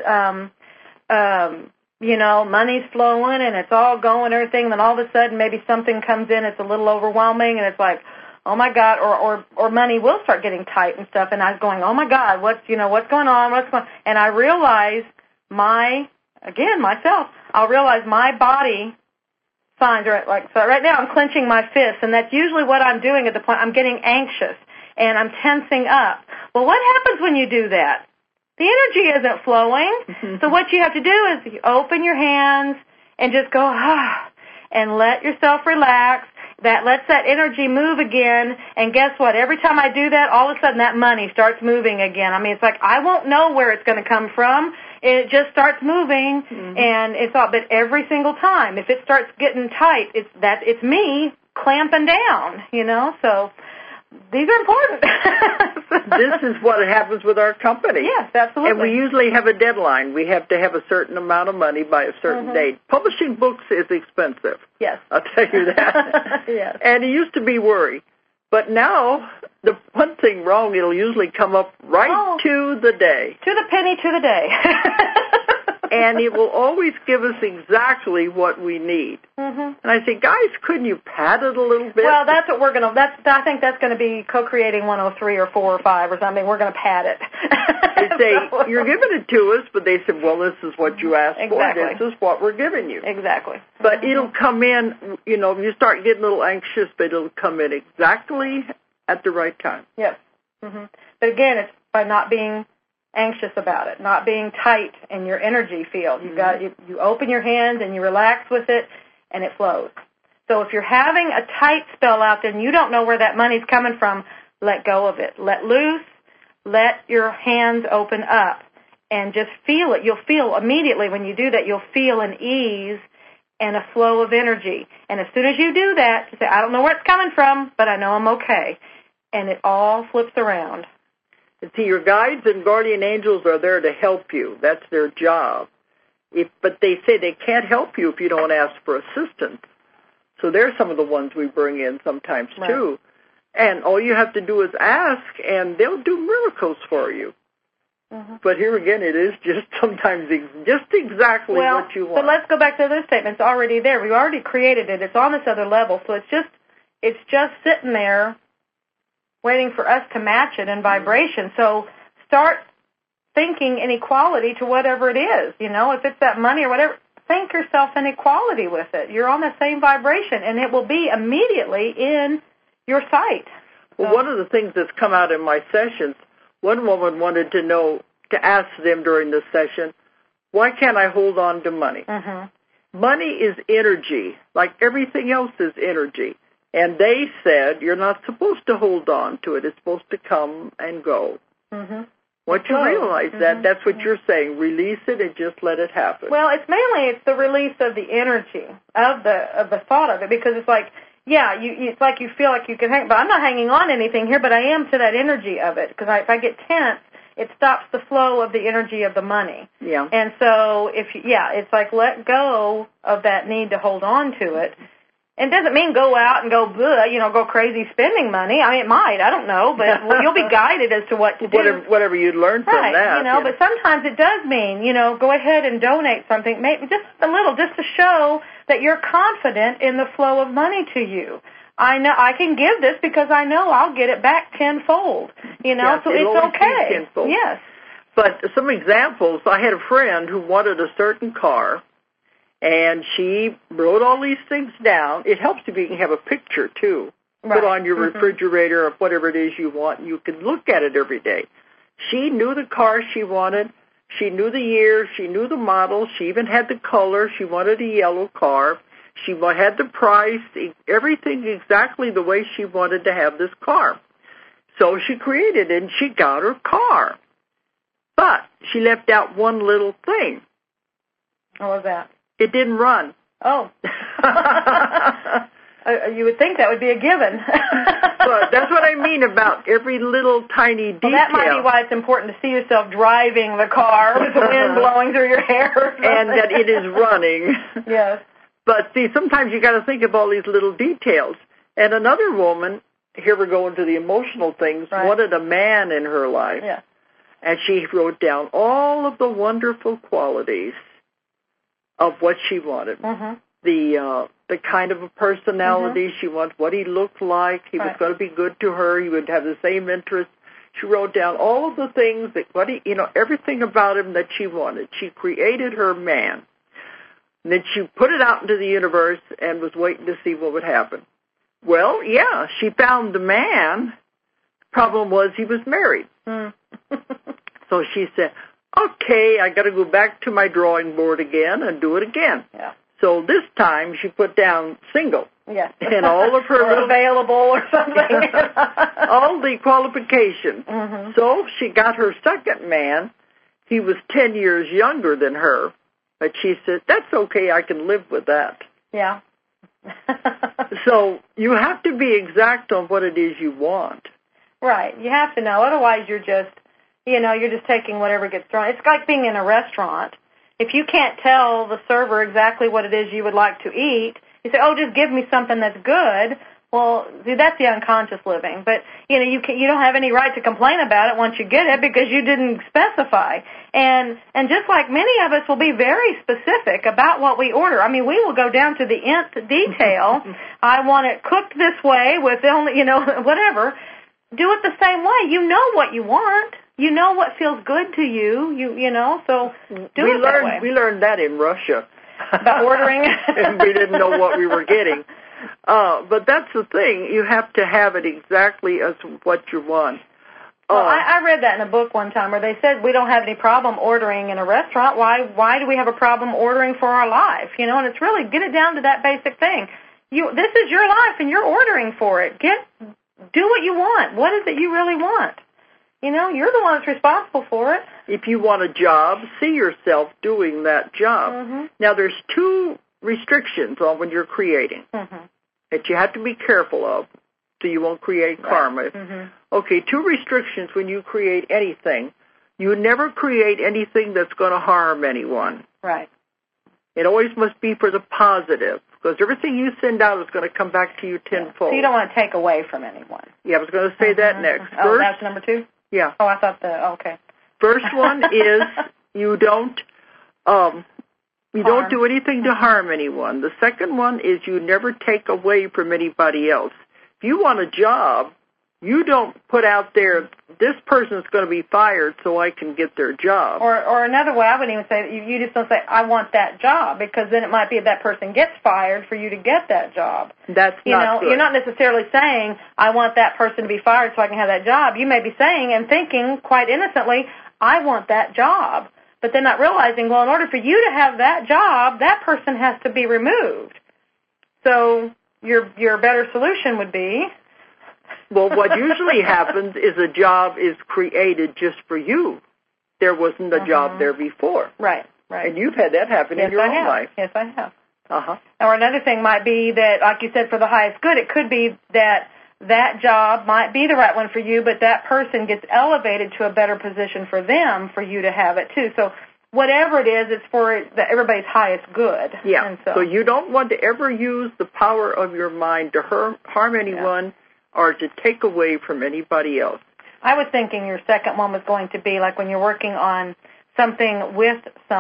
You know, money's flowing and it's all going, everything, and then all of a sudden maybe something comes in, it's a little overwhelming, and it's like, oh my God, or money will start getting tight and stuff, and I was going, oh my God, what's going on, and I realize I'll realize my body signs are like, so right now I'm clenching my fists, and that's usually what I'm doing at the point, I'm getting anxious, and I'm tensing up. Well, what happens when you do that? The energy isn't flowing. So what you have to do is you open your hands and just go, and let yourself relax. That lets that energy move again. And guess what? Every time I do that, all of a sudden that money starts moving again. I mean, it's like I won't know where it's going to come from. It just starts moving, and it's all. But every single time, if it starts getting tight, it's me clamping down. You know, so. These are important. This is what happens with our company. Yes, absolutely. And we usually have a deadline. We have to have a certain amount of money by a certain date. Publishing books is expensive. Yes. I'll tell you that. Yes. And it used to be worry. But now, the one thing wrong, it'll usually come up right to the day. To the penny, to the day. And it will always give us exactly what we need. And I say, guys, couldn't you pad it a little bit? Well, that's what we're going to, I think that's going to be co-creating 103 or 4 or 5 or something. We're going to pad it. They say, you're giving it to us, but they said, well, this is what you asked for. This is what we're giving you. Exactly. But it'll come in, you know, you start getting a little anxious, but it'll come in exactly at the right time. Yes. But again, it's by not being anxious about it, not being tight in your energy field. You open your hands and you relax with it, and it flows. So if you're having a tight spell out there and you don't know where that money's coming from, let go of it. Let loose. Let your hands open up and just feel it. You'll feel immediately when you do that, you'll feel an ease and a flow of energy. And as soon as you do that, you say, I don't know where it's coming from, but I know I'm okay. And it all flips around. See, your guides and guardian angels are there to help you. That's their job. But they say they can't help you if you don't ask for assistance. So they're some of the ones we bring in sometimes, too. And all you have to do is ask, and they'll do miracles for you. But here again, it is just sometimes just exactly what you want. So let's go back to this statement. It's already there. We already created it. It's on this other level. So it's just sitting there waiting for us to match it in vibration. So start thinking an equality to whatever it is. You know, if it's that money or whatever, think yourself an equality with it. You're on the same vibration, and it will be immediately in your sight. Well, one of the things that's come out in my sessions, one woman wanted to ask them during the session, why can't I hold on to money? Money is energy, like everything else is energy. And they said, you're not supposed to hold on to it. It's supposed to come and go. Once you realize that's what you're saying. Release it and just let it happen. Well, it's the release of the energy, of the thought of it, because it's like, it's like you feel like you can hang, but I'm not hanging on to anything here, but I am to that energy of it, because if I get tense, it stops the flow of the energy of the money. Yeah. And so, it's like let go of that need to hold on to it. It doesn't mean go out and go crazy spending money. I mean, it might. I don't know. But you'll be guided as to what to do. Whatever you learn from that. But sometimes it does mean, go ahead and donate something, maybe just a little, just to show that you're confident in the flow of money to you. I know I can give this because I know I'll get it back tenfold. So it's okay. Tenfold. Yes. But some examples, I had a friend who wanted a certain car, and she wrote all these things down. It helps if you can have a picture, too. Put on your refrigerator or whatever it is you want, and you can look at it every day. She knew the car she wanted. She knew the year. She knew the model. She even had the color. She wanted a yellow car. She had the price, everything exactly the way she wanted to have this car. So she created it, and she got her car. But she left out one little thing. What was that? It didn't run. Oh. You would think that would be a given. But that's what I mean about every little tiny detail. Well, that might be why it's important to see yourself driving the car with the wind blowing through your hair. And that it is running. Yes. But see, sometimes you got to think of all these little details. And another woman, here we're going to the emotional things, wanted a man in her life. Yeah. And she wrote down all of the wonderful qualities of what she wanted. Mm-hmm. The kind of a personality she wanted, what he looked like, he was going to be good to her, he would have the same interests. She wrote down all of the things that everything about him that she wanted. She created her man. And then she put it out into the universe and was waiting to see what would happen. Well, yeah, she found the man. Problem was he was married. Mm. So she said, okay, I got to go back to my drawing board again and do it again. Yeah. So this time she put down single. Yes. And all of her or available or something. all the qualifications. Mm-hmm. So she got her second man. He was 10 years younger than her. But she said, that's okay, I can live with that. Yeah. So you have to be exact on what it is you want. Right. You have to know. Otherwise you're just taking whatever gets thrown. It's like being in a restaurant. If you can't tell the server exactly what it is you would like to eat, you say, oh, just give me something that's good. Well, see, that's the unconscious living. But, you don't have any right to complain about it once you get it because you didn't specify. And just like many of us will be very specific about what we order. I mean, we will go down to the nth detail. I want it cooked this way with only, whatever. Do it the same way. You know what you want. You know what feels good to you. So do it that way. We learned that in Russia. About ordering? And we didn't know what we were getting. But that's the thing. You have to have it exactly as what you want. Well, I read that in a book one time where they said we don't have any problem ordering in a restaurant. Why do we have a problem ordering for our life? And it's really, get it down to that basic thing. This is your life and you're ordering for it. Do what you want. What is it you really want? You're the one that's responsible for it. If you want a job, see yourself doing that job. Mm-hmm. Now, there's two restrictions on when you're creating that you have to be careful of so you won't create karma. Mm-hmm. Okay, two restrictions when you create anything. You never create anything that's going to harm anyone. Right. It always must be for the positive, because everything you send out is going to come back to you tenfold. So you don't want to take away from anyone. Yeah, I was going to say that next. Oh, that's number 2? Yeah. Oh, I thought okay. First one is you don't do anything to harm anyone. The second one is you never take away from anybody else. If you want a job, you don't put out there, this person's going to be fired so I can get their job. Or another way, I wouldn't even say, you just don't say, I want that job, because then it might be that person gets fired for you to get that job. That's not good. You're not necessarily saying, I want that person to be fired so I can have that job. You may be saying and thinking quite innocently, I want that job. But then not realizing, well, in order for you to have that job, that person has to be removed. So your better solution would be... Well, what usually happens is a job is created just for you. There wasn't a job there before. Right. And you've had that happen in your own life. Yes, I have. Uh-huh. Or another thing might be that, like you said, for the highest good, it could be that job might be the right one for you, but that person gets elevated to a better position for them for you to have it, too. So whatever it is, it's for everybody's highest good. Yeah. And so you don't want to ever use the power of your mind to harm anyone or to take away from anybody else. I was thinking your second one was going to be like when you're working on something with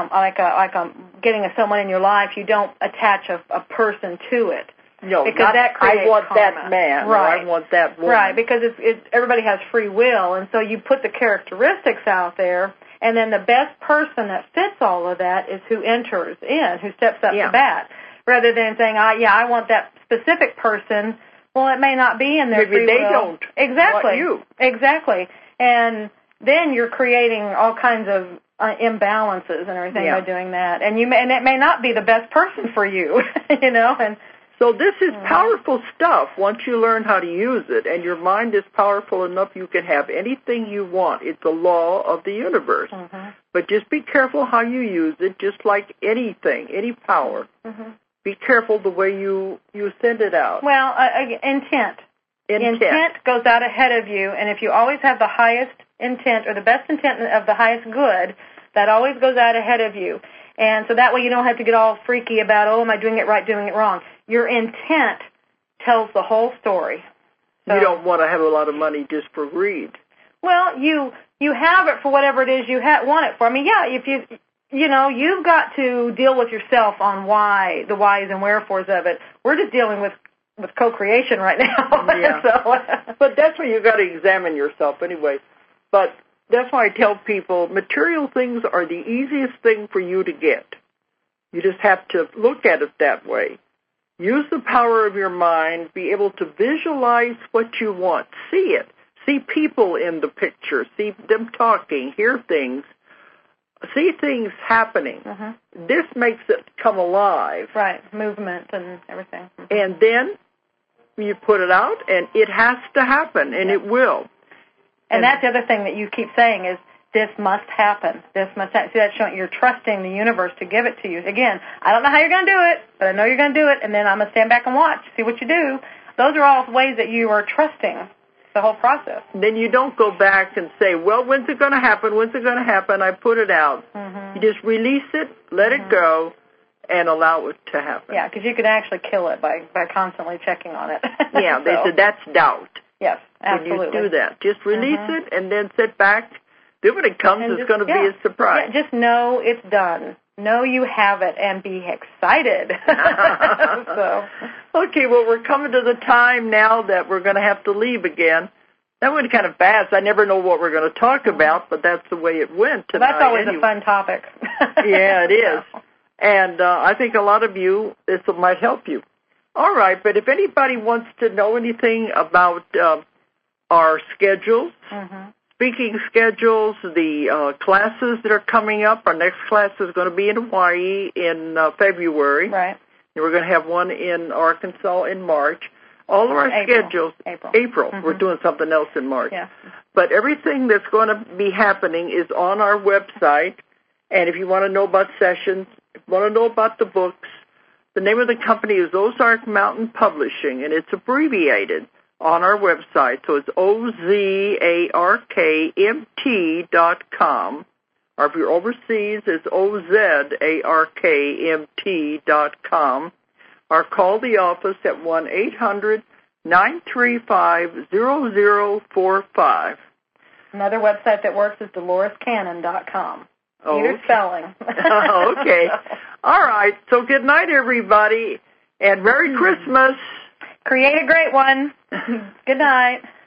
getting someone in your life, you don't attach a person to it. No, because that creates I want karma. that man, right. or I want that woman. Right, because everybody has free will, and so you put the characteristics out there, and then the best person that fits all of that is who enters in, who steps up to bat, rather than saying, I want that specific person. Well, it may not be in their free will. Maybe they don't Exactly. want you. Exactly. And then you're creating all kinds of imbalances and everything by doing that. And it may not be the best person for you, and so this is powerful stuff once you learn how to use it, and your mind is powerful enough you can have anything you want. It's a law of the universe. Mm-hmm. But just be careful how you use it, just like anything, any power. Mm-hmm. Be careful the way you send it out. Well, intent. Intent goes out ahead of you, and if you always have the highest intent or the best intent of the highest good, that always goes out ahead of you. And so that way you don't have to get all freaky about, am I doing it right, doing it wrong. Your intent tells the whole story. So, you don't want to have a lot of money just for greed. Well, you have it for whatever it is you want it for. I mean, yeah, if you've got to deal with yourself on the whys and wherefores of it. We're just dealing with co-creation right now. Yeah. So, but that's where you got to examine yourself anyway. But that's why I tell people material things are the easiest thing for you to get. You just have to look at it that way. Use the power of your mind, be able to visualize what you want, see it, see people in the picture, see them talking, hear things, see things happening. Mm-hmm. This makes it come alive. Right, movement and everything. Mm-hmm. And then you put it out, and it has to happen, and it will. And that's the other thing that you keep saying is, this must happen. This must happen. See, that's showing you're trusting the universe to give it to you. Again, I don't know how you're going to do it, but I know you're going to do it, and then I'm going to stand back and watch, see what you do. Those are all ways that you are trusting the whole process. Then you don't go back and say, well, when's it going to happen? When's it going to happen? I put it out. Mm-hmm. You just release it, let it go, and allow it to happen. Yeah, because you could actually kill it by constantly checking on it. Yeah, they said that's doubt. Yes, absolutely. When you do that, just release it and then sit back. Then when it comes, it's going to be a surprise. Yeah, just know it's done. Know you have it and be excited. So. Okay, well, we're coming to the time now that we're going to have to leave again. That went kind of fast. I never know what we're going to talk about, but that's the way it went tonight. Well, that's always a fun topic. Yeah, it is. And I think a lot of you, this might help you. All right, but if anybody wants to know anything about our schedules, speaking schedules, the classes that are coming up, our next class is going to be in Hawaii in February. Right. And we're going to have one in Arkansas in March. All of our schedules, April. We're doing something else in March. Yeah. But everything that's going to be happening is on our website. And if you want to know about sessions, if you want to know about the books, the name of the company is Ozark Mountain Publishing, and it's abbreviated on our website. So it's OZARKMT.com. Or if you're overseas, it's OZARKMT.com. Or call the office at 1-800-935-0045. Another website that works is DoloresCannon.com. Either spelling. Okay. All right. So good night, everybody, and Merry Christmas. Create a great one. Good night.